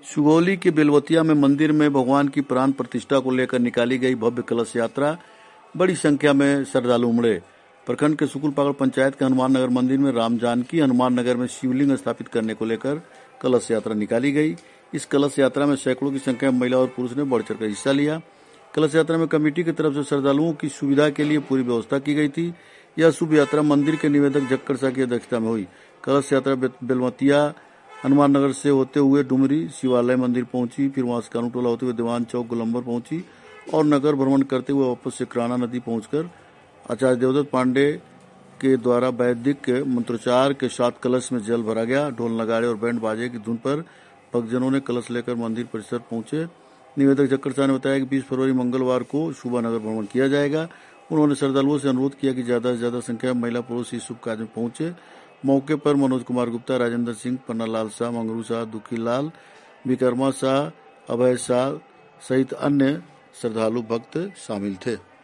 सुगौली के बेलवतिया में मंदिर में भगवान की प्राण प्रतिष्ठा को लेकर निकाली गई भव्य कलश यात्रा। बड़ी संख्या में श्रद्धालु उमड़े। प्रखंड के सुकुलपागड़ पंचायत के हनुमान नगर मंदिर में राम जानकी हनुमान नगर में शिवलिंग स्थापित करने को लेकर कलश यात्रा निकाली गई। इस कलश यात्रा में सैकड़ों की संख्या में महिला और पुरुष ने बढ़ चढ़कर हिस्सा लिया। कलश यात्रा में कमेटी की तरफ से श्रद्धालुओं की सुविधा के लिए पूरी व्यवस्था की गई थी। यह शुभ यात्रा मंदिर के निवेदक जक्कड़ शाह की अध्यक्षता में हुई। कलश यात्रा बेलवतिया हनुमान नगर से होते हुए डुमरी शिवालय मंदिर पहुंची, फिर वहां से कानू टोला होते हुए दीवान चौक गोलंबर पहुंची और नगर भ्रमण करते हुए वापस से क्राना नदी पहुंचकर आचार्य देवदत्त पांडे के द्वारा वैदिक मंत्रोच्चार के साथ कलश में जल भरा गया। ढोल नगाड़े और बैंड बाजे की धुन पर भक्तजनों ने कलश लेकर मंदिर परिसर पहुंचे। निवेदक जक्कड़ शाह ने बताया कि 20 फरवरी मंगलवार को सुबह नगर भ्रमण किया जाएगा। उन्होंने श्रद्धालुओं से अनुरोध किया कि ज्यादा से ज्यादा संख्या में महिला पुरुष इस शुभ कार्य में पहुंचे। मौके पर मनोज कुमार गुप्ता, राजेंद्र सिंह, पन्नालाल शाह, मंगरू शाह, दुखीलाल, विकर्मा शाह, अभय शाह सहित अन्य श्रद्धालु भक्त शामिल थे।